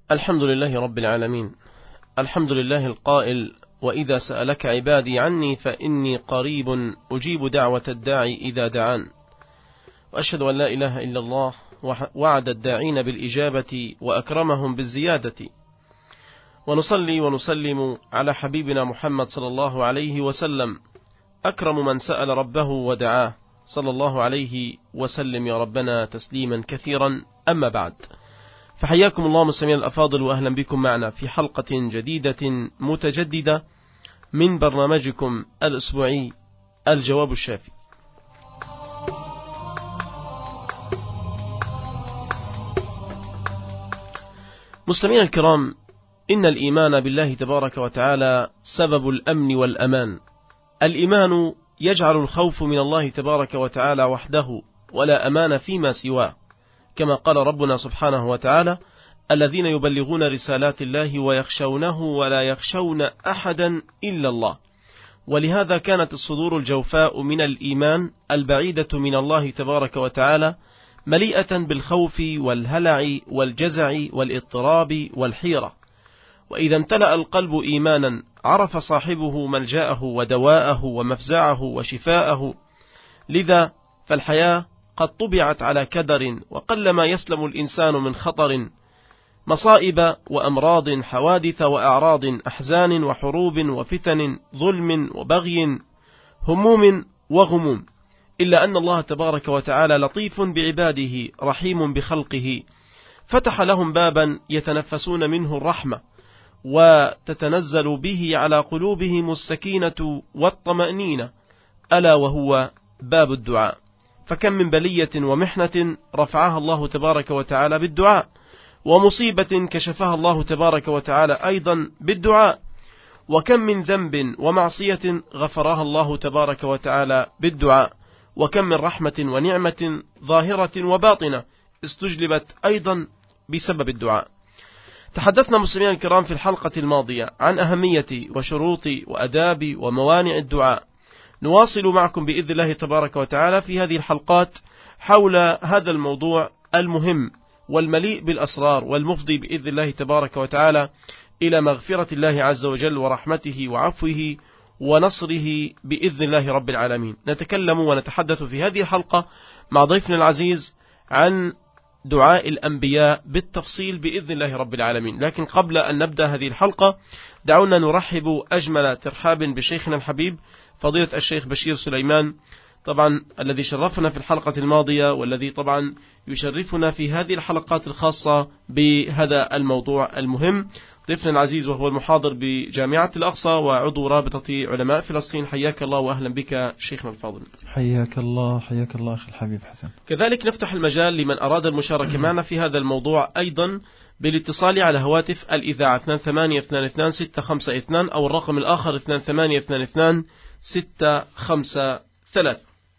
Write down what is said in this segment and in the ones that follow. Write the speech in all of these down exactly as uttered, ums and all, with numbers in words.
الحمد لله رب العالمين. الحمد لله القائل: وإذا سألك عبادي عني فإني قريب أجيب دعوة الداعي إذا دعان. وأشهد أن لا إله إلا الله وعد الداعين بالإجابة وأكرمهم بالزيادة، ونصلي ونسلم على حبيبنا محمد صلى الله عليه وسلم، أكرم من سأل ربه ودعاه، صلى الله عليه وسلم يا ربنا تسليما كثيرا. أما بعد، فحياكم الله مستمعين الأفاضل، وأهلا بكم معنا في حلقة جديدة متجددة من برنامجكم الأسبوعي الجواب الشافي. مستمعين الكرام، إن الإيمان بالله تبارك وتعالى سبب الأمن والأمان. الإيمان يجعل الخوف من الله تبارك وتعالى وحده، ولا أمان فيما سواه، كما قال ربنا سبحانه وتعالى: الذين يبلغون رسالات الله ويخشونه ولا يخشون أحدا إلا الله. ولهذا كانت الصدور الجوفاء من الإيمان البعيدة من الله تبارك وتعالى مليئة بالخوف والهلع والجزع والاضطراب والحيرة. وإذا امتلأ القلب إيمانا عرف صاحبه ملجأه ودواءه ومفزعه وشفاءه. لذا فالحياة قد طبعت على كدر، وقلما يسلم الإنسان من خطر، مصائب وأمراض، حوادث وأعراض، أحزان وحروب وفتن، ظلم وبغي، هموم وغموم، إلا أن الله تبارك وتعالى لطيف بعباده رحيم بخلقه، فتح لهم بابا يتنفسون منه الرحمة، وتتنزل به على قلوبهم السكينة والطمأنينة، ألا وهو باب الدعاء. فكم من بلية ومحنة رفعها الله تبارك وتعالى بالدعاء، ومصيبة كشفها الله تبارك وتعالى أيضا بالدعاء، وكم من ذنب ومعصية غفرها الله تبارك وتعالى بالدعاء، وكم من رحمة ونعمة ظاهرة وباطنة استجلبت أيضا بسبب الدعاء. تحدثنا مسلمين الكرام في الحلقة الماضية عن أهمية وشروط وأداب وموانع الدعاء. نواصل معكم بإذن الله تبارك وتعالى في هذه الحلقات حول هذا الموضوع المهم والمليء بالأسرار، والمفضي بإذن الله تبارك وتعالى إلى مغفرة الله عز وجل ورحمته وعفوه ونصره بإذن الله رب العالمين. نتكلم ونتحدث في هذه الحلقة مع ضيفنا العزيز عن دعاء الأنبياء بالتفصيل بإذن الله رب العالمين. لكن قبل أن نبدأ هذه الحلقة دعونا نرحب أجمل ترحاب بشيخنا الحبيب فضيلة الشيخ بشير سليمان، طبعا الذي شرفنا في الحلقة الماضية، والذي طبعا يشرفنا في هذه الحلقات الخاصة بهذا الموضوع المهم. ضيفنا العزيز وهو المحاضر بجامعة الأقصى وعضو رابطة علماء فلسطين. حياك الله وأهلا بك شيخنا الفاضل. حياك الله حياك الله أخي الحبيب حسن. كذلك نفتح المجال لمن أراد المشاركة معنا في هذا الموضوع أيضا بالاتصال على هواتف الإذاعة اثنين ثمانية اثنين اثنين ستة خمسة اثنين أو الرقم الآخر اثنين ثمانية اثنين اثنين ستة خمسة ثلاثة.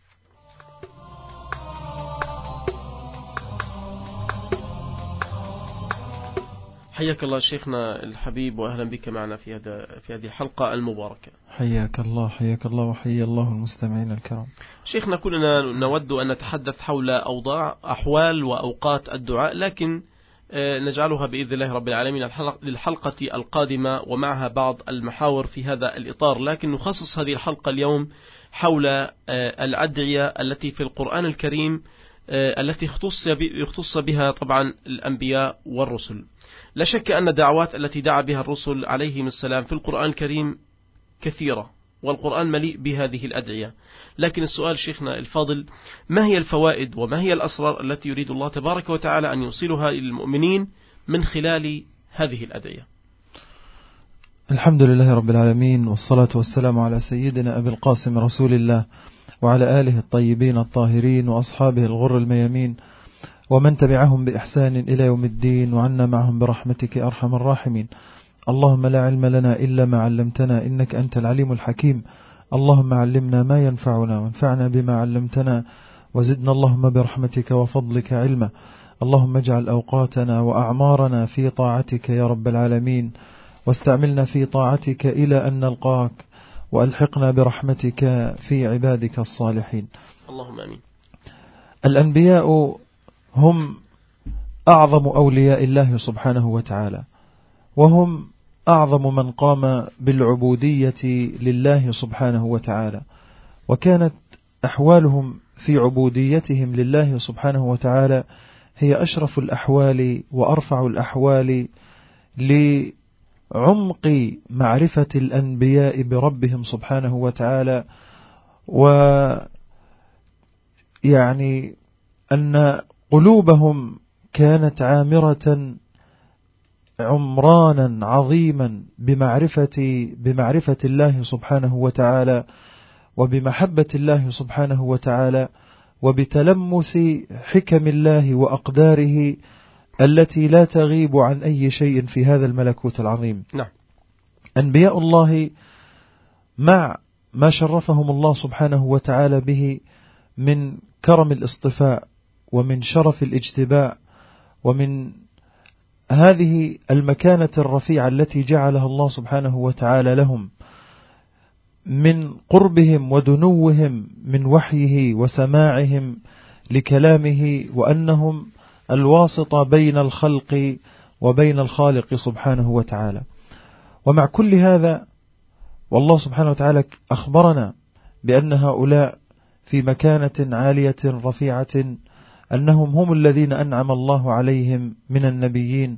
حياك الله شيخنا الحبيب وأهلا بك معنا في هذا في هذه الحلقة المباركة. حياك الله حياك الله وحيي الله المستمعين الكرام. شيخنا، كلنا نود أن نتحدث حول أوضاع أحوال وأوقات الدعاء، لكن نجعلها بإذن الله رب العالمين للحلقة القادمة ومعها بعض المحاور في هذا الإطار. لكن نخصص هذه الحلقة اليوم حول الأدعية التي في القرآن الكريم التي اختص بها طبعا الأنبياء والرسل. لا شك أن الدعوات التي دعا بها الرسل عليهم السلام في القرآن الكريم كثيرة، والقرآن مليء بهذه الأدعية. لكن السؤال شيخنا الفاضل، ما هي الفوائد وما هي الأسرار التي يريد الله تبارك وتعالى أن يوصلها للمؤمنين من خلال هذه الأدعية؟ الحمد لله رب العالمين، والصلاة والسلام على سيدنا أبي القاسم رسول الله وعلى آله الطيبين الطاهرين وأصحابه الغر الميامين ومن تبعهم بإحسان إلى يوم الدين، وعنا معهم برحمتك أرحم الراحمين. اللهم لا علم لنا إلا ما علمتنا إنك أنت العليم الحكيم. اللهم علمنا ما ينفعنا وانفعنا بما علمتنا، وزدنا اللهم برحمتك وفضلك علما. اللهم اجعل أوقاتنا وأعمارنا في طاعتك يا رب العالمين، واستعملنا في طاعتك إلى أن نلقاك، وألحقنا برحمتك في عبادك الصالحين. اللهم آمين. الأنبياء هم أعظم أولياء الله سبحانه وتعالى، وهم أعظم من قام بالعبودية لله سبحانه وتعالى، وكانت أحوالهم في عبوديتهم لله سبحانه وتعالى هي أشرف الأحوال وأرفع الأحوال لعمق معرفة الأنبياء بربهم سبحانه وتعالى، ويعني أن قلوبهم كانت عامرة عمرانا عظيما بمعرفة بمعرفة الله سبحانه وتعالى، وبمحبة الله سبحانه وتعالى، وبتلمس حكم الله وأقداره التي لا تغيب عن أي شيء في هذا الملكوت العظيم. نعم. أنبياء الله مع ما شرفهم الله سبحانه وتعالى به من كرم الاصطفاء ومن شرف الاجتباء ومن هذه المكانة الرفيعة التي جعلها الله سبحانه وتعالى لهم من قربهم ودنوهم من وحيه وسماعهم لكلامه، وأنهم الواسطة بين الخلق وبين الخالق سبحانه وتعالى. ومع كل هذا والله سبحانه وتعالى أخبرنا بأن هؤلاء في مكانة عالية رفيعة، أنهم هم الذين أنعم الله عليهم من النبيين،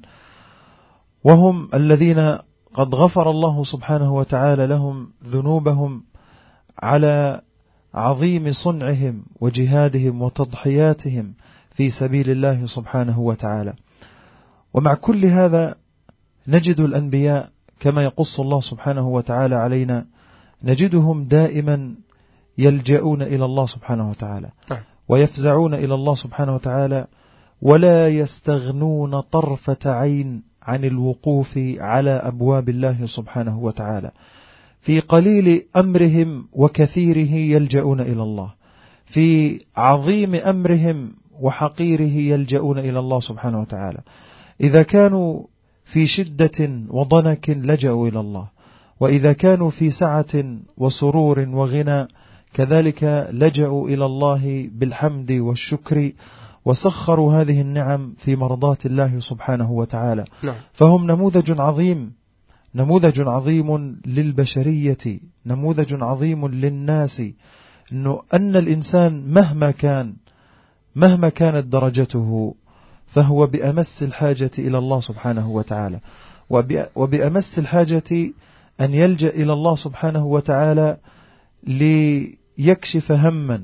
وهم الذين قد غفر الله سبحانه وتعالى لهم ذنوبهم على عظيم صنعهم وجهادهم وتضحياتهم في سبيل الله سبحانه وتعالى. ومع كل هذا نجد الأنبياء كما يقص الله سبحانه وتعالى علينا، نجدهم دائما يلجؤون إلى الله سبحانه وتعالى ويفزعون إلى الله سبحانه وتعالى، ولا يستغنون طرفة عين عن الوقوف على أبواب الله سبحانه وتعالى. في قليل أمرهم وكثيره يلجؤون إلى الله، في عظيم أمرهم وحقيره يلجؤون إلى الله سبحانه وتعالى. إذا كانوا في شدة وضنك لجأوا إلى الله، وإذا كانوا في سعة وسرور وغنى كذلك لجأوا إلى الله بالحمد والشكر، وسخروا هذه النعم في مرضاة الله سبحانه وتعالى. نعم. فهم نموذج عظيم، نموذج عظيم للبشرية، نموذج عظيم للناس، إنه أن الإنسان مهما كان مهما كانت درجته فهو بأمس الحاجة إلى الله سبحانه وتعالى، وبأمس الحاجة أن يلجأ إلى الله سبحانه وتعالى ليكشف هما،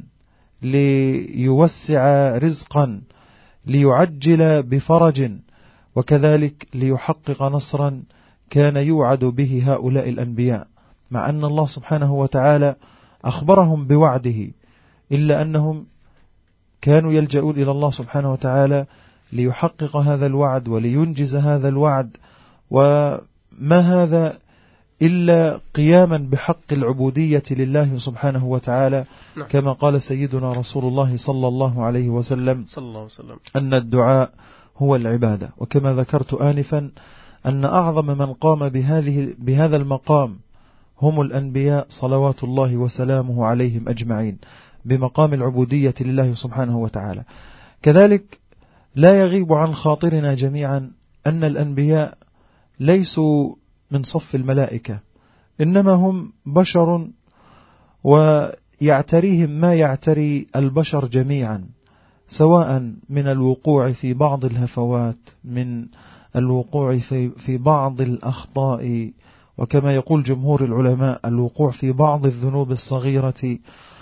ليوسع رزقا، ليعجل بفرج، وكذلك ليحقق نصرا كان يوعد به هؤلاء الأنبياء، مع أن الله سبحانه وتعالى أخبرهم بوعده، إلا أنهم كانوا يلجؤون إلى الله سبحانه وتعالى ليحقق هذا الوعد ولينجز هذا الوعد. وما هذا إلا قياما بحق العبودية لله سبحانه وتعالى، كما قال سيدنا رسول الله صلى الله عليه وسلم أن الدعاء هو العبادة. وكما ذكرت آنفا أن أعظم من قام بهذه بهذا المقام هم الأنبياء صلوات الله وسلامه عليهم أجمعين، بمقام العبودية لله سبحانه وتعالى. كذلك لا يغيب عن خاطرنا جميعا أن الأنبياء ليسوا من صف الملائكة، إنما هم بشر ويعتريهم ما يعتري البشر جميعا، سواء من الوقوع في بعض الهفوات، من الوقوع في, في بعض الأخطاء، وكما يقول جمهور العلماء الوقوع في بعض الذنوب الصغيرة،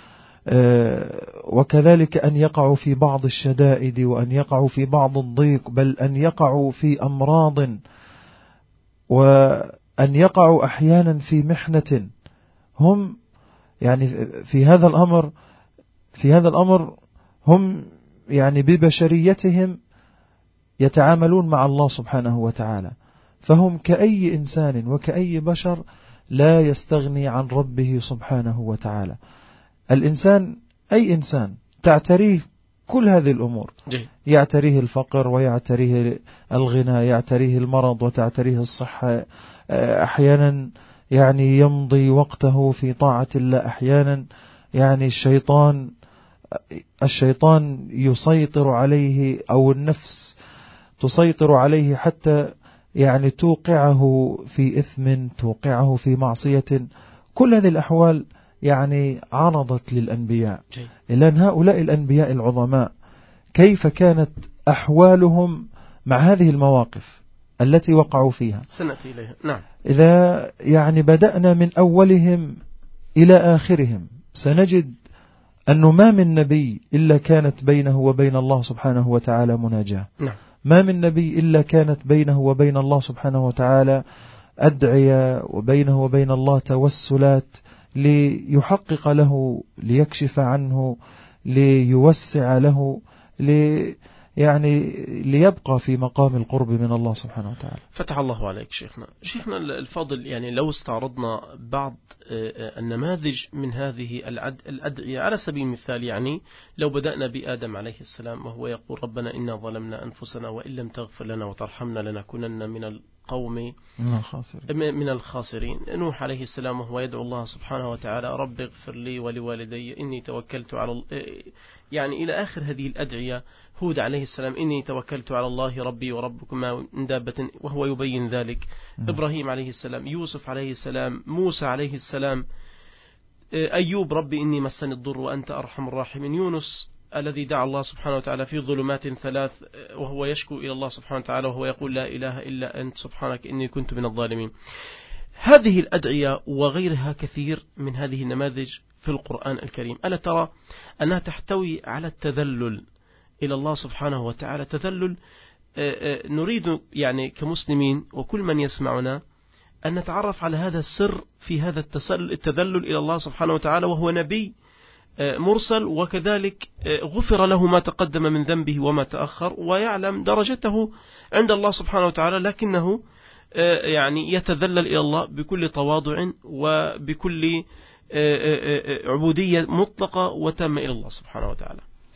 وكذلك أن يقعوا في بعض الشدائد، وأن يقعوا في بعض الضيق، بل أن يقعوا في أمراض، وأن يقعوا أحيانا في محنة. هم يعني في هذا الأمر في هذا الأمر هم يعني ببشريتهم يتعاملون مع الله سبحانه وتعالى، فهم كأي إنسان وكأي بشر لا يستغني عن ربه سبحانه وتعالى. الإنسان أي إنسان تعتريه كل هذه الأمور، يعتريه الفقر ويعتريه الغنى، يعتريه المرض وتعتريه الصحة، أحيانا يعني يمضي وقته في طاعة الله، أحيانا يعني الشيطان الشيطان يسيطر عليه، أو النفس تسيطر عليه حتى يعني توقعه في إثم، توقعه في معصية. كل هذه الأحوال يعني عرضت للأنبياء. لأن هؤلاء الأنبياء العظماء كيف كانت أحوالهم مع هذه المواقف التي وقعوا فيها؟ سنأتي إليها. نعم. إذا يعني بدأنا من أولهم إلى آخرهم سنجد أنه ما من نبي إلا كانت بينه وبين الله سبحانه وتعالى مناجاة. نعم. ما من نبي إلا كانت بينه وبين الله سبحانه وتعالى أدعية، وبينه وبين الله توسلات ليحقق له، ليكشف عنه، ليوسع له، لي يعني ليبقى في مقام القرب من الله سبحانه وتعالى. فتح الله عليك شيخنا. شيخنا الفاضل، يعني لو استعرضنا بعض النماذج من هذه الأدعية على سبيل المثال، يعني لو بدأنا بآدم عليه السلام وهو يقول ربنا إنا ظلمنا أنفسنا وإن لم تغفر لنا وترحمنا لنكونن من القوم من الخاسرين. من الخاسرين. نوح عليه السلام وهو يدعو الله سبحانه وتعالى رب اغفر لي ولوالدي إني توكلت على، يعني إلى آخر هذه الأدعية. هود عليه السلام إني توكلت على الله ربي وربكم ما من دابة وهو يبين ذلك. إبراهيم عليه السلام، يوسف عليه السلام، موسى عليه السلام، أيوب ربي إني مسني الضر وأنت أرحم الراحمين. يونس الذي دعا الله سبحانه وتعالى في ظلمات ثلاث وهو يشكو إلى الله سبحانه وتعالى وهو يقول لا إله إلا أنت سبحانك إني كنت من الظالمين. هذه الأدعية وغيرها كثير من هذه النماذج في القرآن الكريم. ألا ترى أنها تحتوي على التذلل إلى الله سبحانه وتعالى؟ تذلل نريد يعني كمسلمين وكل من يسمعنا أن نتعرف على هذا السر في هذا التذلل إلى الله سبحانه وتعالى، وهو نبي مرسل، وكذلك غفر له ما تقدم من ذنبه وما تأخر، ويعلم درجته عند الله سبحانه وتعالى، لكنه يعني يتذلل إلى الله بكل تواضع وبكل عبودية مطلقة وتامة إلى الله سبحانه وتعالى.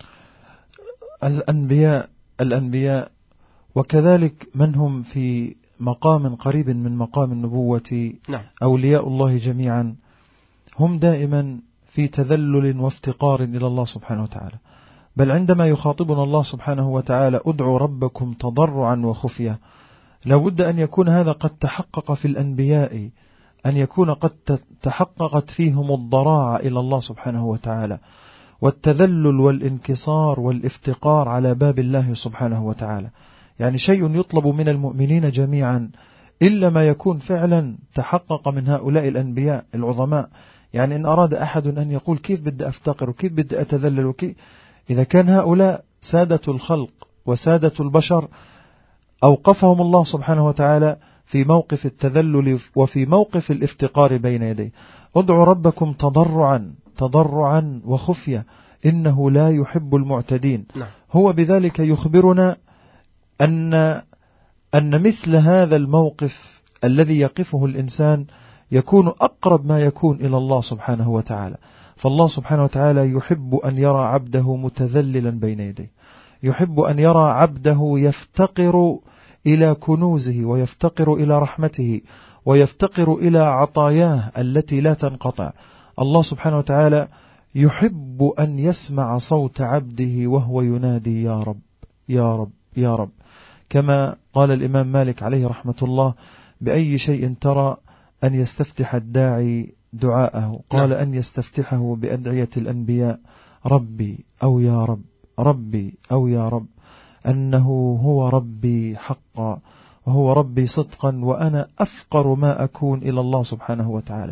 الأنبياء الأنبياء وكذلك من هم في مقام قريب من مقام النبوة، نعم. أولياء الله جميعا هم دائما في تذلل وافتقار إلى الله سبحانه وتعالى. بل عندما يخاطبنا الله سبحانه وتعالى ادعوا ربكم تضرعا وخفية، لابد أن يكون هذا قد تحقق في الأنبياء، أن يكون قد تحققت فيهم الضراعة إلى الله سبحانه وتعالى، والتذلل والانكسار والافتقار على باب الله سبحانه وتعالى. يعني شيء يطلب من المؤمنين جميعا إلا ما يكون فعلا تحقق من هؤلاء الأنبياء العظماء. يعني إن أراد أحد أن يقول كيف بدي أفتقر وكيف بدي أتذلل وكيف، إذا كان هؤلاء سادة الخلق وسادة البشر أوقفهم الله سبحانه وتعالى في موقف التذلل وفي موقف الافتقار بين يديه. ادعوا ربكم تضرعا تضرعا وخفية إنه لا يحب المعتدين. نعم. هو بذلك يخبرنا أن أن مثل هذا الموقف الذي يقفه الإنسان يكون أقرب ما يكون إلى الله سبحانه وتعالى. فالله سبحانه وتعالى يحب أن يرى عبده متذللا بين يديه، يحب أن يرى عبده يفتقر إلى كنوزه ويفتقر إلى رحمته ويفتقر إلى عطاياه التي لا تنقطع. الله سبحانه وتعالى يحب أن يسمع صوت عبده وهو ينادي يا رب يا رب يا رب، كما قال الإمام مالك عليه رحمة الله بأي شيء ترى أن يستفتح الداعي دعاءه؟ قال أن يستفتحه بأدعية الأنبياء ربي أو يا رب ربي أو يا رب، أنه هو ربي حقا وهو ربي صدقا وأنا أفقر ما أكون إلى الله سبحانه وتعالى.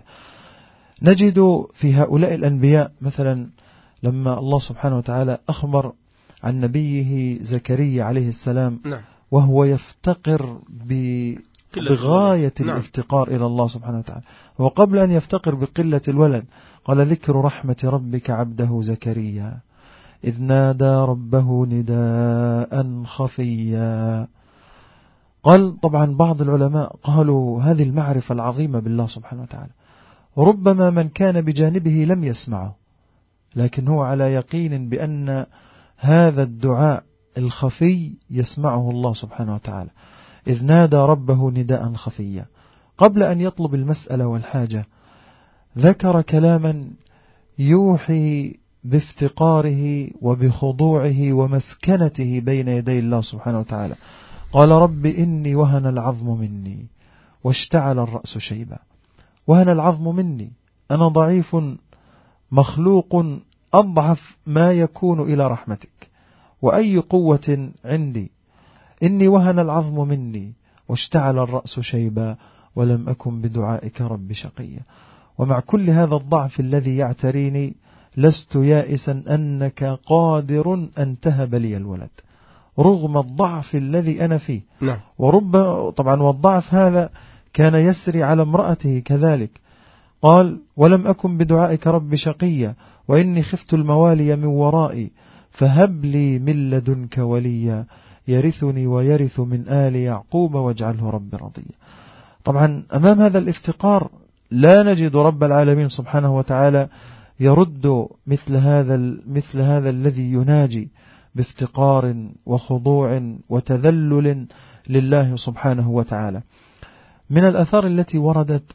نجد في هؤلاء الأنبياء مثلا لما الله سبحانه وتعالى أخبر عن نبيه زكريا عليه السلام وهو يفتقر بغاية الافتقار إلى الله سبحانه وتعالى، وقبل أن يفتقر بقلة الولد قال ذكر رحمة ربك عبده زكريا إذ نادى ربه نداء خفيا. قال طبعا بعض العلماء قالوا هذه المعرفة العظيمة بالله سبحانه وتعالى، ربما من كان بجانبه لم يسمعه، لكن هو على يقين بأن هذا الدعاء الخفي يسمعه الله سبحانه وتعالى. إذ نادى ربه نداء خفيا، قبل أن يطلب المسألة والحاجة ذكر كلاما يوحي بافتقاره وبخضوعه ومسكنته بين يدي الله سبحانه وتعالى. قال رب إني وهن العظم مني واشتعل الرأس شيبا. وهن العظم مني، أنا ضعيف مخلوق أضعف ما يكون إلى رحمتك، وأي قوة عندي. إني وهن العظم مني واشتعل الرأس شيبا ولم أكن بدعائك رب شقيا. ومع كل هذا الضعف الذي يعتريني لست يائسا أنك قادر أن تهب لي الولد، رغم الضعف الذي أنا فيه. نعم. ورب طبعا والضعف هذا كان يسري على امرأته كذلك. قال ولم أكن بدعائك رب شقيا وإني خفت الموالي من ورائي فهب لي من لدنك وليا يرثني ويرث من آل يعقوب واجعله رب رضيا. طبعا أمام هذا الافتقار لا نجد رب العالمين سبحانه وتعالى يرد مثل هذا مثل هذا الذي يناجي بافتقار وخضوع وتذلل لله سبحانه وتعالى. من الآثار التي وردت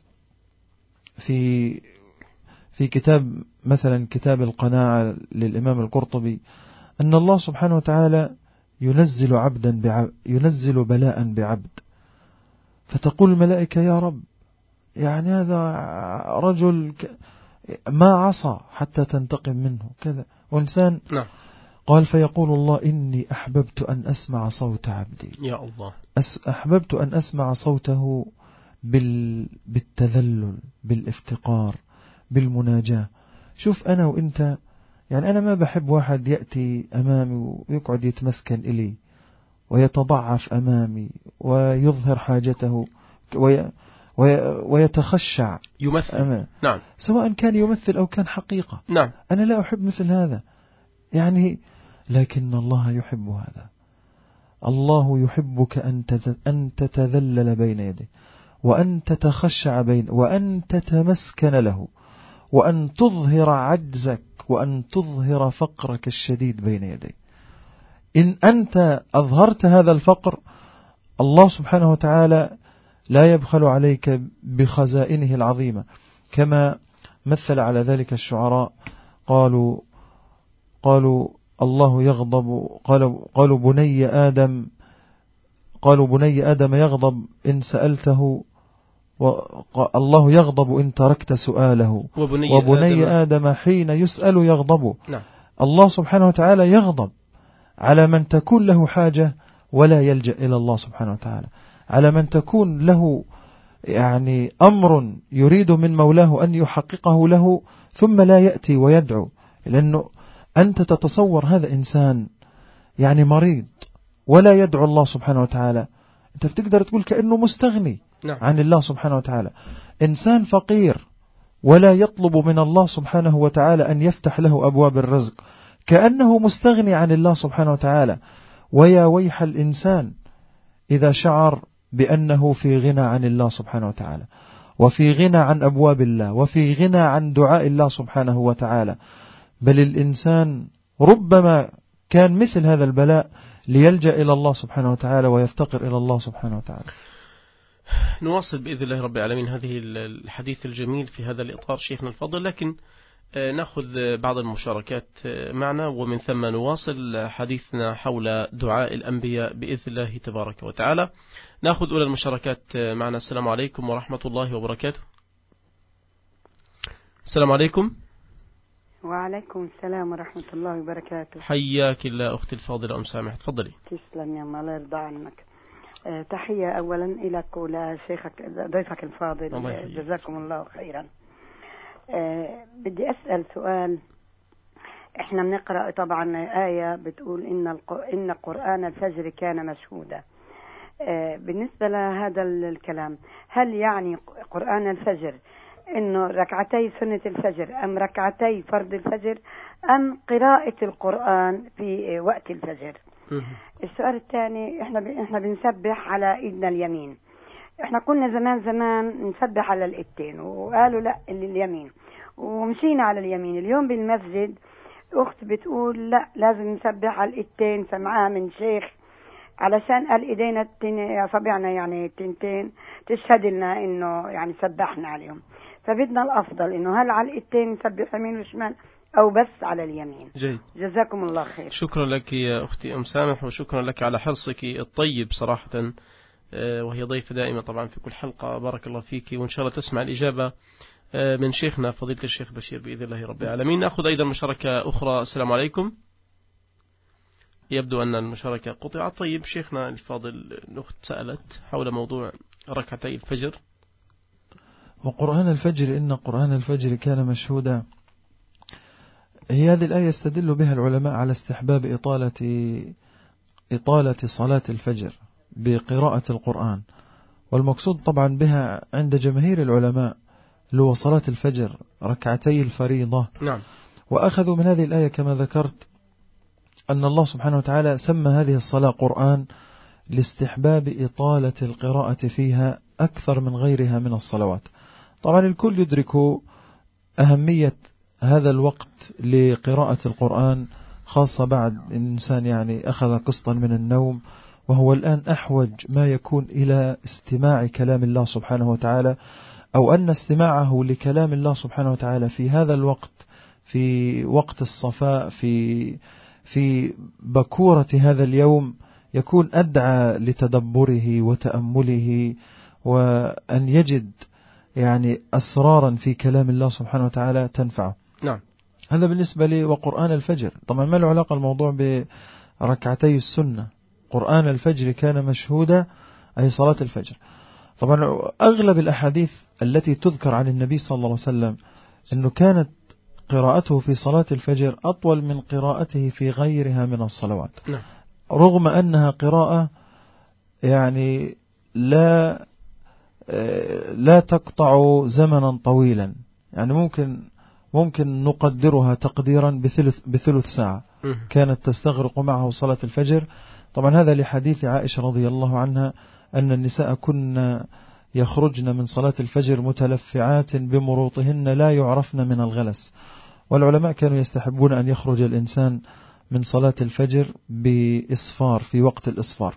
في في كتاب مثلا كتاب القناعة للإمام القرطبي أن الله سبحانه وتعالى ينزل عبدا بعبد، ينزل بلاء بعبد، فتقول الملائكة يا رب يعني هذا رجل ما عصى حتى تنتقم منه كذا وإنسان. نعم. قال فيقول الله إني أحببت أن أسمع صوت عبدي، يا الله، أحببت أن أسمع صوته بال... بالتذلل بالافتقار بالمناجاة. شوف أنا وإنت يعني أنا ما بحب واحد يأتي أمامي ويقعد يتمسكن إلي ويتضعف أمامي ويظهر حاجته وي... وي... ويتخشع يمثل أمام. نعم. سواء كان يمثل أو كان حقيقة. نعم. أنا لا أحب مثل هذا يعني، لكن الله يحب هذا. الله يحبك أن أن تتذلل بين يديه وأن تتخشع بين وأن تتمسكن له وأن تظهر عجزك وأن تظهر فقرك الشديد بين يديه. إن أنت أظهرت هذا الفقر الله سبحانه وتعالى لا يبخل عليك بخزائنه العظيمة، كما مثل على ذلك الشعراء. قالوا قالوا الله يغضب، قالوا قالوا بني آدم قالوا بني آدم يغضب إن سألته، والله يغضب إن تركت سؤاله، وبني, وبني آدم, آدم حين يسأل يغضب. نعم. الله سبحانه وتعالى يغضب على من تكون له حاجة ولا يلجأ إلى الله سبحانه وتعالى، على من تكون له يعني أمر يريد من مولاه أن يحققه له ثم لا يأتي ويدعو. لأنه أنت تتصور هذا إنسان يعني مريض ولا يدعو الله سبحانه وتعالى، أنت بتقدر تقول كأنه مستغني نعم. عن الله سبحانه وتعالى. إنسان فقير ولا يطلب من الله سبحانه وتعالى أن يفتح له أبواب الرزق، كأنه مستغني عن الله سبحانه وتعالى. ويا ويح الإنسان إذا شعر بأنه في غنى عن الله سبحانه وتعالى وفي غنى عن أبواب الله وفي غنى عن دعاء الله سبحانه وتعالى. بل الإنسان ربما كان مثل هذا البلاء ليلجأ إلى الله سبحانه وتعالى ويفتقر إلى الله سبحانه وتعالى. نواصل بإذن الله رب العالمين هذه الحديث الجميل في هذا الإطار شيخنا الفضل، لكن نأخذ بعض المشاركات معنا ومن ثم نواصل حديثنا حول دعاء الأنبياء بإذن الله تبارك وتعالى. نأخذ أولى المشاركات معنا. السلام عليكم ورحمة الله وبركاته. السلام عليكم. وعليكم السلام ورحمة الله وبركاته. حياك الله أختي الفاضلة أم سامح، تفضلي. تسلم يا الله يرضى عنك. أه تحية أولا إليك ولشيخك ضيفك الفاضل، جزاكم الله خيرا. أه بدي أسأل سؤال. إحنا بنقرأ طبعا آية بتقول إن إن قرآن الفجر كان مشهودا. أه بالنسبة لهذا الكلام، هل يعني قرآن الفجر إنه ركعتي سنة الفجر أم ركعتي فرض الفجر أم قراءة القرآن في وقت الفجر؟ السؤال الثاني، إحنا إحنا بنسبح على إيدنا اليمين. إحنا كنا زمان زمان نسبح على الإيدين وقالوا لا اليمين ومشينا على اليمين. اليوم بالمسجد أخت بتقول لا لازم نسبح على الإيدين، سمعها من شيخ علشان قال إيدينا أصابعنا يعني التنتين تشهد لنا إنه يعني سبحنا عليهم. فبدنا الأفضل إنه هل على الإيدين نسبح يمين وشمال أو بس على اليمين. جيد. جزاكم الله خير. شكرا لك يا أختي أم سامح، وشكرا لك على حرصك الطيب صراحة، وهي ضيفة دائمة طبعا في كل حلقة. بارك الله فيك، وإن شاء الله تسمع الإجابة من شيخنا فضيلة الشيخ بشير بإذن الله رب العالمين. نأخذ أيضا مشاركة أخرى. السلام عليكم. يبدو أن المشاركة قطعت. طيب شيخنا الفاضل، الأخت سألت حول موضوع ركعتي الفجر. وقرآن الفجر، إن قرآن الفجر كان مشهودا، هي هذه الآية يستدل بها العلماء على استحباب إطالة إطالة صلاة الفجر بقراءة القرآن، والمقصود طبعا بها عند جماهير العلماء اللي هو صلاة الفجر ركعتي الفريضة. نعم. وأخذوا من هذه الآية كما ذكرت أن الله سبحانه وتعالى سمى هذه الصلاة قرآن لاستحباب إطالة القراءة فيها أكثر من غيرها من الصلوات. طبعا الكل يدرك أهمية هذا الوقت لقراءة القرآن، خاصة بعد الإنسان يعني أخذ قسطا من النوم، وهو الآن أحوج ما يكون إلى استماع كلام الله سبحانه وتعالى، أو أن استماعه لكلام الله سبحانه وتعالى في هذا الوقت، في وقت الصفاء، في في بكورة هذا اليوم، يكون أدعى لتدبره وتأمله، وأن يجد يعني أسرارا في كلام الله سبحانه وتعالى تنفعه. نعم. هذا بالنسبة لي. وقرآن الفجر طبعا ما له علاقة الموضوع بركعتي السنة. قرآن الفجر كان مشهودا، أي صلاة الفجر. طبعا أغلب الأحاديث التي تذكر عن النبي صلى الله عليه وسلم أنه كانت قراءته في صلاة الفجر أطول من قراءته في غيرها من الصلوات. نعم. رغم أنها قراءة يعني لا لا تقطع زمنا طويلا، يعني ممكن ممكن نقدرها تقديرا بثلث بثلث ساعة كانت تستغرق معه صلاة الفجر. طبعا هذا لحديث عائشة رضي الله عنها أن النساء كن يخرجن من صلاة الفجر متلفعات بمروطهن لا يعرفن من الغلس. والعلماء كانوا يستحبون أن يخرج الإنسان من صلاة الفجر بإصفار، في وقت الإصفار.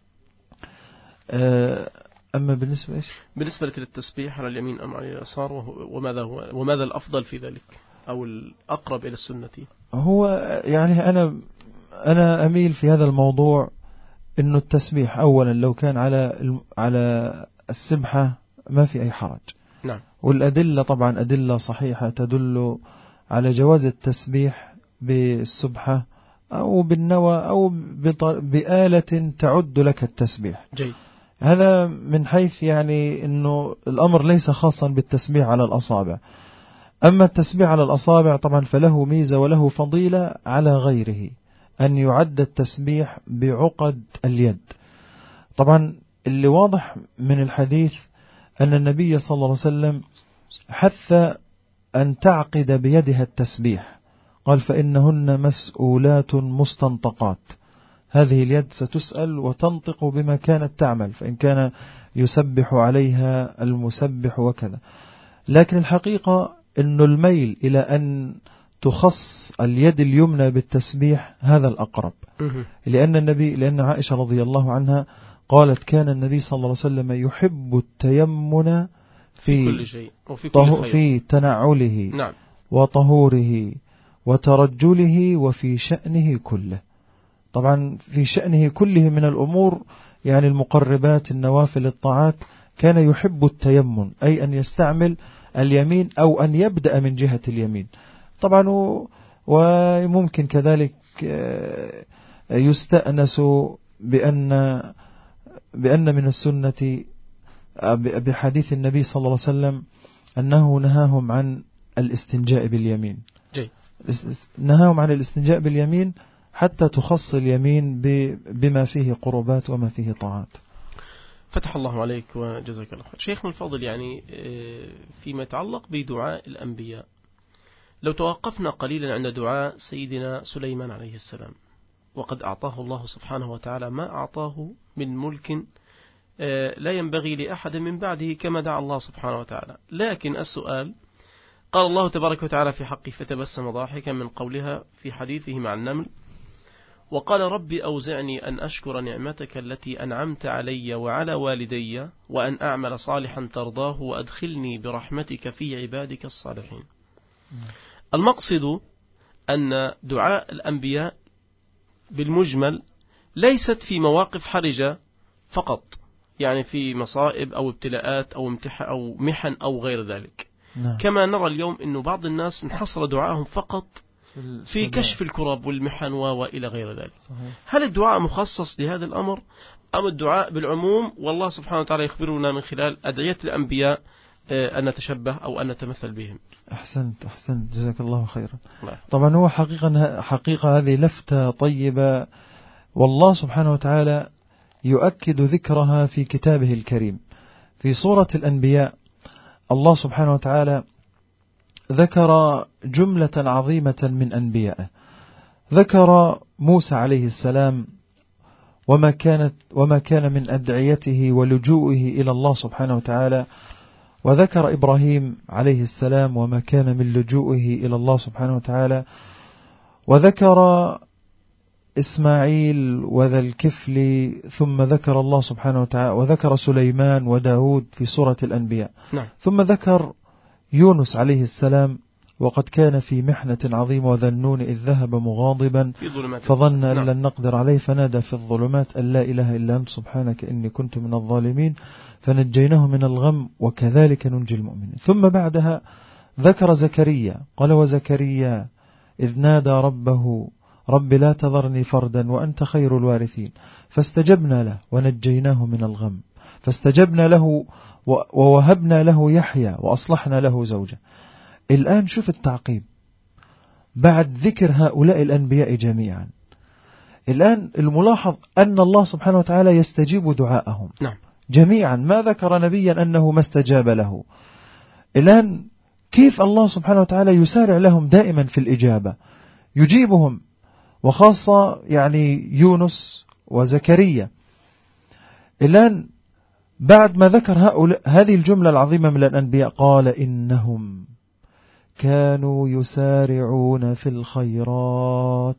أما بالنسبة إيش؟ بالنسبة للتسبيح على اليمين أم على اليسار، وماذا هو وماذا الأفضل في ذلك أو الأقرب إلى السنة؟ هو يعني أنا أنا أميل في هذا الموضوع إنه التسبيح أولا لو كان على على السبحة ما في أي حرج. نعم. والأدلة طبعا أدلة صحيحة تدل على جواز التسبيح بالسبحة أو بالنوى أو بآلة تعد لك التسبيح. جيد. هذا من حيث يعني إنه الأمر ليس خاصا بالتسبيح على الأصابع. أما التسبيح على الأصابع طبعا فله ميزة وله فضيلة على غيره، أن يعد التسبيح بعقد اليد. طبعا اللي واضح من الحديث أن النبي صلى الله عليه وسلم حث أن تعقد بيدها التسبيح، قال فإنهن مسؤولات مستنطقات. هذه اليد ستسأل وتنطق بما كانت تعمل، فإن كان يسبح عليها المسبح وكذا. لكن الحقيقة أن الميل إلى أن تخص اليد اليمنى بالتسبيح هذا الأقرب، لأن النبي لأن عائشة رضي الله عنها قالت كان النبي صلى الله عليه وسلم يحب التيمن في, في كل شيء وفي كل خير، في تنعله نعم. وطهوره وترجله وفي شأنه كله. طبعا في شأنه كله من الأمور يعني المقربات النوافل الطاعات كان يحب التيمن، أي أن يستعمل اليمين أو أن يبدأ من جهة اليمين. طبعا وممكن كذلك يستأنس بأن بأن من السنة بحديث النبي صلى الله عليه وسلم أنه نهاهم عن الاستنجاء باليمين. جي. نهاهم عن الاستنجاء باليمين حتى تخص اليمين بما فيه قربات وما فيه طاعات. فتح الله عليك وجزاك الله خير. شيخنا الفاضل، يعني فيما يتعلق بدعاء الأنبياء، لو توقفنا قليلا عند دعاء سيدنا سليمان عليه السلام، وقد أعطاه الله سبحانه وتعالى ما أعطاه من ملك لا ينبغي لأحد من بعده كما دعا الله سبحانه وتعالى. لكن السؤال، قال الله تبارك وتعالى في حقه فتبسم ضاحكا من قولها في حديثه مع النمل، وقال رب أوزعني أن أشكر نعمتك التي أنعمت علي وعلى والدي وأن أعمل صالحا ترضاه وأدخلني برحمتك في عبادك الصالحين. المقصد أن دعاء الأنبياء بالمجمل ليست في مواقف حرجة فقط، يعني في مصائب أو ابتلاءات أو امتحان أو محن أو غير ذلك. نعم. كما نرى اليوم أنه بعض الناس انحصر دعائهم فقط في كشف الكرب والمحن وإلى غير ذلك. صحيح. هل الدعاء مخصص لهذا الأمر أم الدعاء بالعموم؟ والله سبحانه وتعالى يخبرنا من خلال أدعية الأنبياء أن نتشبه أو أن نتمثل بهم. أحسنت أحسنت جزاك الله خيرا. طبعا هو حقيقة حقيقة هذه لفتة طيبة، والله سبحانه وتعالى يؤكد ذكرها في كتابه الكريم. في سورة الأنبياء الله سبحانه وتعالى ذكر جملة عظيمة من أنبيائه. ذكر موسى عليه السلام وما كانت وما كان من أدعيته ولجوئه إلى الله سبحانه وتعالى، وذكر إبراهيم عليه السلام وما كان من لجوئه إلى الله سبحانه وتعالى، وذكر إسماعيل وذا الكفل، ثم ذكر الله سبحانه وتعالى وذكر سليمان وداود في سورة الأنبياء. نعم. ثم ذكر يونس عليه السلام وقد كان في محنة عظيمة وذا النون إذ ذهب مغاضبا فظن أن لن نقدر عليه فنادى في الظلمات أن لا إله إلا أنت سبحانك إني كنت من الظالمين فنجيناه من الغم وكذلك ننجي المؤمنين. ثم بعدها ذكر زكريا قال وزكريا إذ نادى ربه رب لا تذرني فردا وأنت خير الوارثين فاستجبنا له ونجيناه من الغم فاستجبنا له ووهبنا له يحيى وأصلحنا له زوجه. الآن شوف التعقيب بعد ذكر هؤلاء الأنبياء جميعا. الآن الملاحظ أن الله سبحانه وتعالى يستجيب دعاءهم. نعم. جميعا، ما ذكر نبيا أنه ما استجاب له. الآن كيف الله سبحانه وتعالى يسارع لهم دائما في الإجابة، يجيبهم، وخاصة يعني يونس وزكريا. الآن بعد ما ذكر هؤلاء هذه الجملة العظيمة من الأنبياء قال إنهم كانوا يسارعون في الخيرات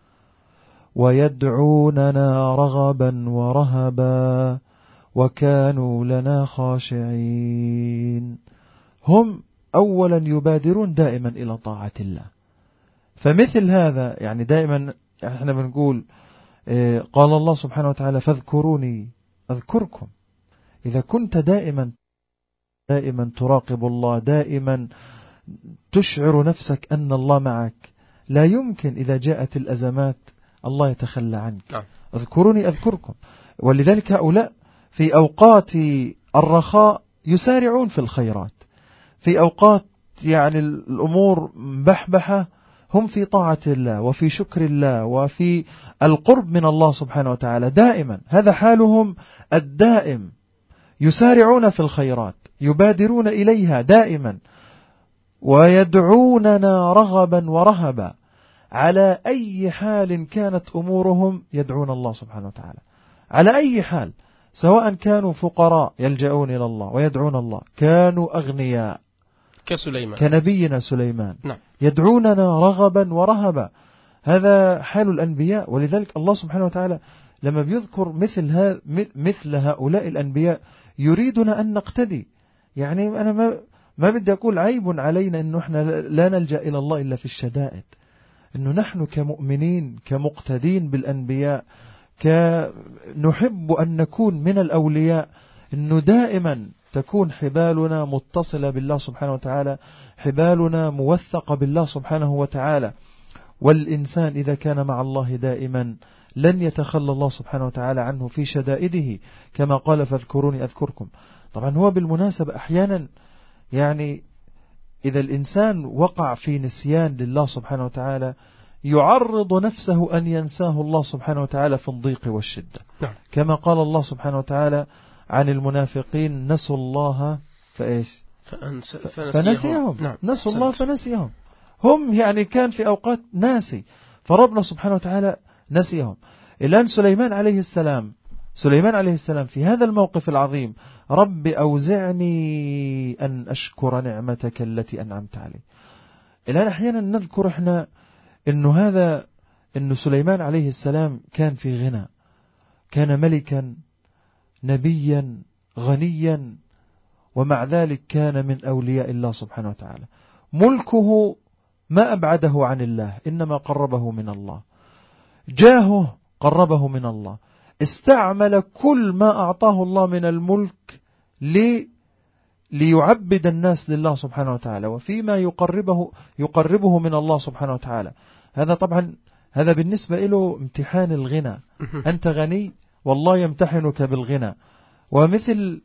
ويدعوننا رغبا ورهبا وكانوا لنا خاشعين. هم أولا يبادرون دائما إلى طاعة الله. فمثل هذا يعني دائما احنا بنقول قال الله سبحانه وتعالى فاذكروني أذكركم. إذا كنت دائما دائما تراقب الله، دائما تشعر نفسك أن الله معك، لا يمكن إذا جاءت الأزمات الله يتخلى عنك. اذكروني أذكركم. ولذلك هؤلاء في أوقات الرخاء يسارعون في الخيرات، في أوقات يعني الأمور مبحبحة هم في طاعة الله وفي شكر الله وفي القرب من الله سبحانه وتعالى. دائما هذا حالهم الدائم، يسارعون في الخيرات، يبادرون إليها دائما، ويدعوننا رغبا ورهبا. على أي حال كانت أمورهم يدعون الله سبحانه وتعالى، على أي حال، سواء كانوا فقراء يلجؤون إلى الله ويدعون الله، كانوا أغنياء كسليمان كنبينا سليمان. نعم. يدعوننا رغبا ورهبا. هذا حال الأنبياء. ولذلك الله سبحانه وتعالى لما بيذكر مثل مثل هؤلاء الأنبياء يريدنا أن نقتدي. يعني أنا ما ما بدي أقول عيب علينا إنه إحنا لا نلجأ إلى الله إلا في الشدائد، إنه نحن كمؤمنين كمقتدين بالأنبياء كنحب أن نكون من الأولياء، إنه دائما تكون حبالنا متصلة بالله سبحانه وتعالى، حبالنا موثقة بالله سبحانه وتعالى. والإنسان إذا كان مع الله دائما لن يتخلى الله سبحانه وتعالى عنه في شدائده، كما قال فاذكروني أذكركم. طبعا هو بالمناسبة أحيانا يعني إذا الإنسان وقع في نسيان لله سبحانه وتعالى يعرض نفسه أن ينساه الله سبحانه وتعالى في الضيق والشدة. نعم. كما قال الله سبحانه وتعالى عن المنافقين نسوا الله فإيش فأنس... فنسيهم. نعم. نسوا الله فنسيهم. هم يعني كان في أوقات ناسي، فربنا سبحانه وتعالى نسيهم. الآن سليمان عليه السلام سليمان عليه السلام في هذا الموقف العظيم رب أوزعني أن أشكر نعمتك التي أنعمت علي. الآن أحيانا نذكر إحنا إنه هذا إنه سليمان عليه السلام كان في غنى، كان ملكا نبيا غنيا، ومع ذلك كان من أولياء الله سبحانه وتعالى. ملكه ما أبعده عن الله، إنما قربه من الله. جاهه قربه من الله. استعمل كل ما أعطاه الله من الملك لي ليعبد الناس لله سبحانه وتعالى، وفيما يقربه يقربه من الله سبحانه وتعالى. هذا طبعا هذا بالنسبة له امتحان الغنى. أنت غني والله يمتحنك بالغنى. ومثل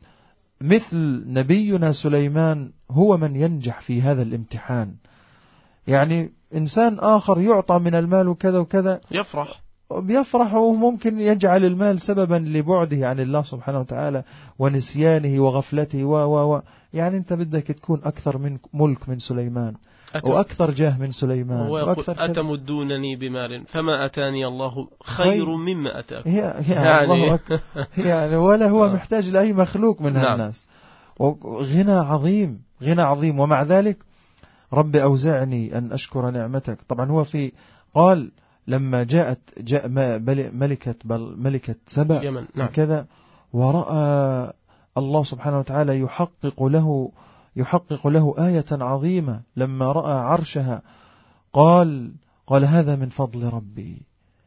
مثل نبينا سليمان هو من ينجح في هذا الامتحان. يعني إنسان آخر يعطى من المال وكذا وكذا يفرح بيفرح، وممكن يجعل المال سببا لبعده عن الله سبحانه وتعالى ونسيانه وغفلته و و و يعني أنت بدك تكون أكثر من ملك من سليمان أتم وأكثر جاه من سليمان وأكثر أتمدونني بمال فما أتاني الله خير مما أتاكم. هي هي يعني, الله يعني ولا هو محتاج لأي مخلوق من نعم. الناس. غنى عظيم، غنى عظيم. ومع ذلك رب أوزعني أن أشكر نعمتك. طبعا هو في قال لما جاءت جاء ملكة ملكة سبأ نعم. كذا ورأى الله سبحانه وتعالى يحقق له يحقق له آية عظيمة لما رأى عرشها، قال قال هذا من فضل ربي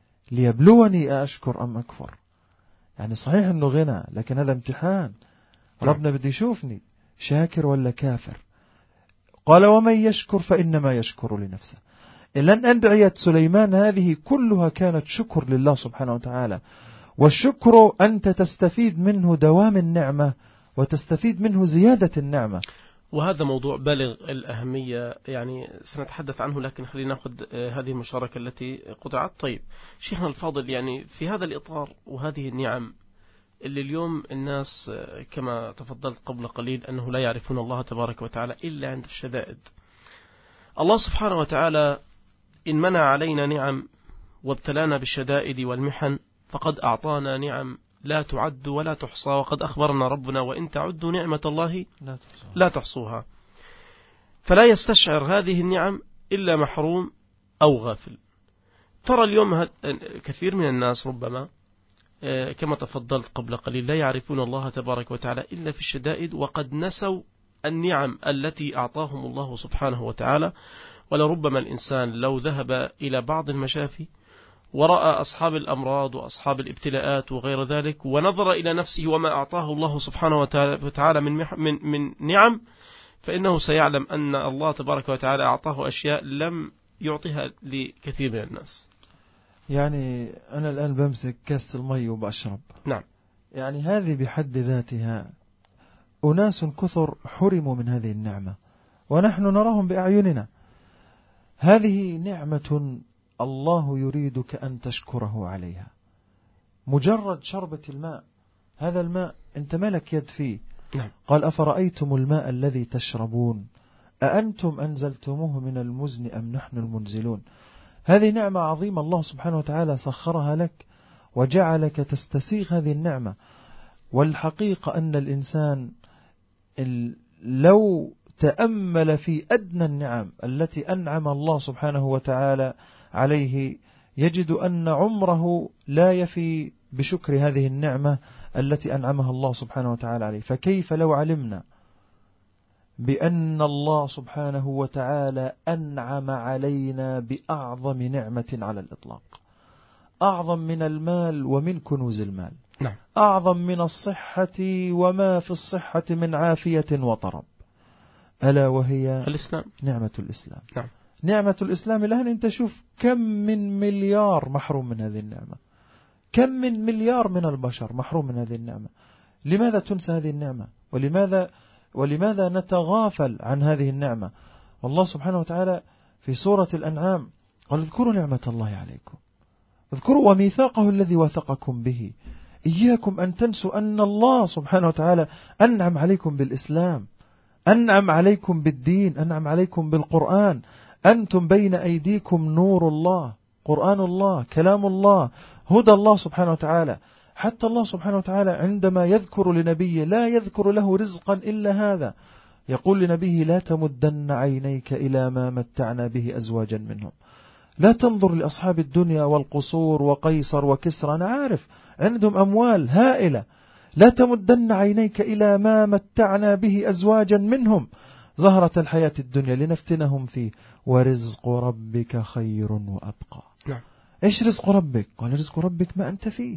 ليبلوني أشكر أم أكفر. يعني صحيح أنه غنى، لكن هذا امتحان. ربنا بدي يشوفني شاكر ولا كافر. قال ومن يشكر فإنما يشكر لنفسه. إذن أدعية سليمان هذه كلها كانت شكر لله سبحانه وتعالى. والشكر أنت تستفيد منه دوام النعمة وتستفيد منه زيادة النعمة. وهذا موضوع بالغ الأهمية، يعني سنتحدث عنه، لكن خلينا نأخذ هذه المشاركة التي قطعت. طيب شيخنا الفاضل، يعني في هذا الإطار وهذه النعم اللي اليوم الناس كما تفضلت قبل قليل أنه لا يعرفون الله تبارك وتعالى إلا عند الشدائد. الله سبحانه وتعالى إن منع علينا نعم وابتلانا بالشدائد والمحن فقد أعطانا نعم لا تعد ولا تحصى، وقد أخبرنا ربنا وإن تعدوا نعمة الله لا تحصوها. فلا يستشعر هذه النعم إلا محروم أو غافل. ترى اليوم كثير من الناس ربما كما تفضلت قبل قليل لا يعرفون الله تبارك وتعالى إلا في الشدائد، وقد نسوا النعم التي أعطاهم الله سبحانه وتعالى. ولربما الإنسان لو ذهب إلى بعض المشافي ورأى أصحاب الأمراض وأصحاب الابتلاءات وغير ذلك ونظر إلى نفسه وما أعطاه الله سبحانه وتعالى من, من, من نعم، فإنه سيعلم أن الله تبارك وتعالى أعطاه أشياء لم يعطيها لكثير من الناس. يعني أنا الآن بمسك كاس المي وبأشرب. نعم. يعني هذه بحد ذاتها أناس كثر حرموا من هذه النعمة ونحن نراهم بأعيننا. هذه نعمة الله يريدك أن تشكره عليها. مجرد شربة الماء، هذا الماء أنت ملك يد فيه. نعم. قال أفرأيتم الماء الذي تشربون أأنتم أنزلتموه من المزن أم نحن المنزلون. هذه نعمة عظيمة الله سبحانه وتعالى سخرها لك وجعلك تستسيغ هذه النعمة. والحقيقة أن الإنسان لو تأمل في أدنى النعم التي أنعم الله سبحانه وتعالى عليه يجد أن عمره لا يفي بشكر هذه النعمة التي أنعمها الله سبحانه وتعالى عليه. فكيف لو علمنا بأن الله سبحانه وتعالى أنعم علينا بأعظم نعمة على الإطلاق، أعظم من المال ومن كنوز المال. نعم. أعظم من الصحة وما في الصحة من عافية وطرب، ألا وهي الإسلام، نعمة الإسلام. نعم. نعمة الإسلام. الآن أنت شوف كم من مليار محروم من هذه النعمة، كم من مليار من البشر محروم من هذه النعمة. لماذا تنسى هذه النعمة؟ ولماذا ولماذا نتغافل عن هذه النعمة؟ والله سبحانه وتعالى في سورة الأنعام قال اذكروا نعمة الله عليكم، اذكروا وميثاقه الذي وثقكم به، إياكم أن تنسوا أن الله سبحانه وتعالى أنعم عليكم بالإسلام، أنعم عليكم بالدين، أنعم عليكم بالقرآن. أنتم بين أيديكم نور الله، قرآن الله، كلام الله، هدى الله سبحانه وتعالى. حتى الله سبحانه وتعالى عندما يذكر لنبيه لا يذكر له رزقا إلا هذا، يقول لنبيه لا تمدن عينيك إلى ما متعنا به أزواجا منهم. لا تنظر لأصحاب الدنيا والقصور وقيصر وكسرى، أنا عارف عندهم أموال هائلة. لا تمدن عينيك إلى ما متعنا به أزواجا منهم زهرة الحياة الدنيا لنفتنهم فيه ورزق ربك خير وأبقى. نعم. إيش رزق ربك؟ قال رزق ربك ما أنت فيه.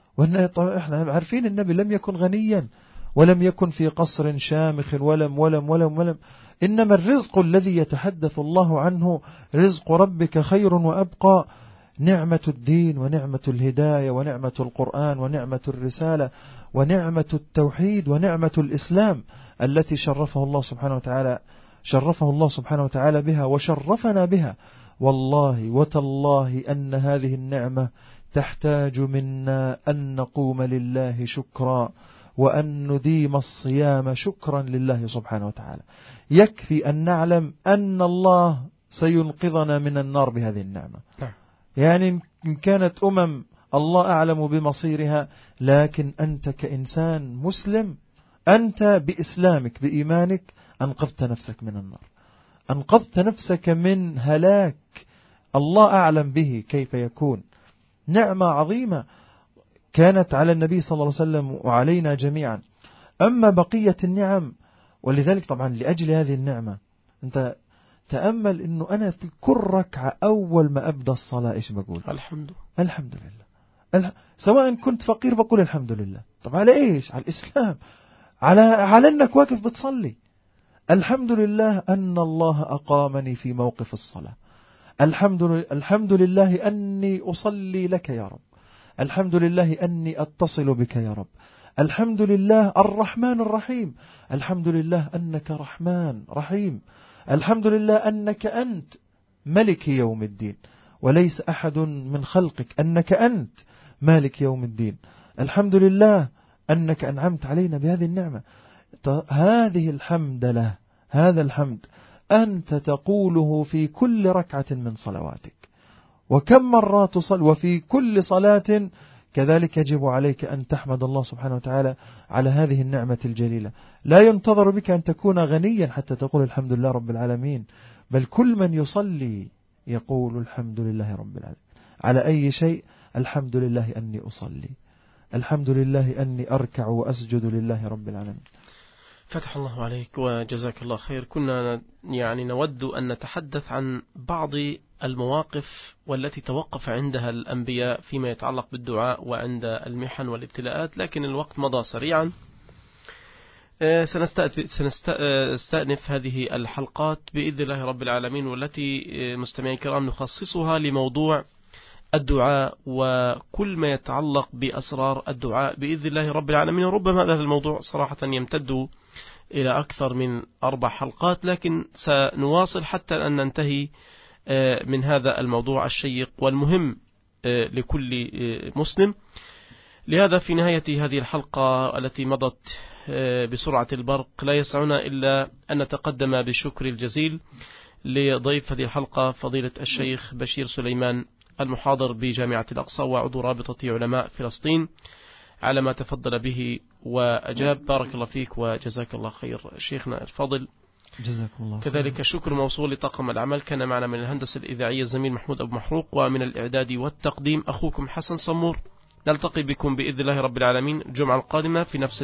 وإحنا عارفين النبي لم يكن غنيا ولم يكن في قصر شامخ ولم ولم ولم ولم إنما الرزق الذي يتحدث الله عنه رزق ربك خير وأبقى، نعمة الدين ونعمة الهداية ونعمة القرآن ونعمة الرسالة ونعمة التوحيد ونعمة الإسلام التي شرفه الله سبحانه وتعالى شرفه الله سبحانه وتعالى بها وشرفنا بها. والله وتالله أن هذه النعمة تحتاج منا أن نقوم لله شكرا وأن نديم الصيام شكرا لله سبحانه وتعالى. يكفي أن نعلم أن الله سينقذنا من النار بهذه النعمة. يعني إن كانت أمم الله أعلم بمصيرها، لكن أنت كإنسان مسلم أنت بإسلامك بإيمانك أنقذت نفسك من النار، أنقذت نفسك من هلاك الله أعلم به كيف يكون. نعمة عظيمة كانت على النبي صلى الله عليه وسلم وعلينا جميعا. أما بقية النعم، ولذلك طبعا لأجل هذه النعمة أنت تأمل أنه أنا في كل ركعة أول ما أبدأ الصلاة إيش بقول؟ الحمد الحمد لله. سواء كنت فقير بقول الحمد لله. طب على إيش؟ على الإسلام، على على أنك واقف بتصلي. الحمد لله أن الله أقامني في موقف الصلاة. الحمد الحمد لله أني أصلي لك يا رب. الحمد لله أني أتصل بك يا رب. الحمد لله الرحمن الرحيم. الحمد لله أنك رحمن رحيم. الحمد لله أنك أنت ملك يوم الدين وليس أحد من خلقك، أنك أنت مالك يوم الدين. الحمد لله أنك أنعمت علينا بهذه النعمة. هذه الحمد له، هذا الحمد أنت تقوله في كل ركعة من صلواتك. وكم مرات تصل وفي كل صلاة كذلك يجب عليك أن تحمد الله سبحانه وتعالى على هذه النعمة الجليلة. لا ينتظر بك أن تكون غنيا حتى تقول الحمد لله رب العالمين، بل كل من يصلي يقول الحمد لله رب العالمين على أي شيء. الحمد لله أني أصلي، الحمد لله أني أركع وأسجد لله رب العالمين. فتح الله عليك وجزاك الله خير. كنا يعني نود أن نتحدث عن بعض المواقف والتي توقف عندها الأنبياء فيما يتعلق بالدعاء وعند المحن والابتلاءات، لكن الوقت مضى سريعا. سنستأنف هذه الحلقات بإذن الله رب العالمين، والتي مستمعين الكرام نخصصها لموضوع الدعاء وكل ما يتعلق بأسرار الدعاء بإذن الله رب العالمين. وربما هذا الموضوع صراحة يمتد إلى أكثر من أربع حلقات، لكن سنواصل حتى أن ننتهي من هذا الموضوع الشيق والمهم لكل مسلم. لهذا في نهاية هذه الحلقة التي مضت بسرعة البرق لا يسعنا إلا أن نتقدم بالشكر الجزيل لضيف هذه الحلقة فضيلة الشيخ بشير سليمان المحاضر بجامعة الأقصى وعضو رابطة علماء فلسطين على ما تفضل به وأجاب. بارك الله فيك وجزاك الله خير شيخنا الفاضل. جزاكم الله. كذلك الشكر موصول لطاقم العمل، كان معنا من الهندسة الإذاعية الزميل محمود أبو محروق، ومن الإعداد والتقديم أخوكم حسن صمور. نلتقي بكم بإذن الله رب العالمين الجمعة القادمة في نفس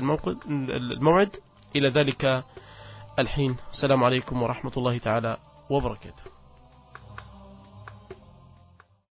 الموعد. إلى ذلك الحين السلام عليكم ورحمة الله تعالى وبركاته.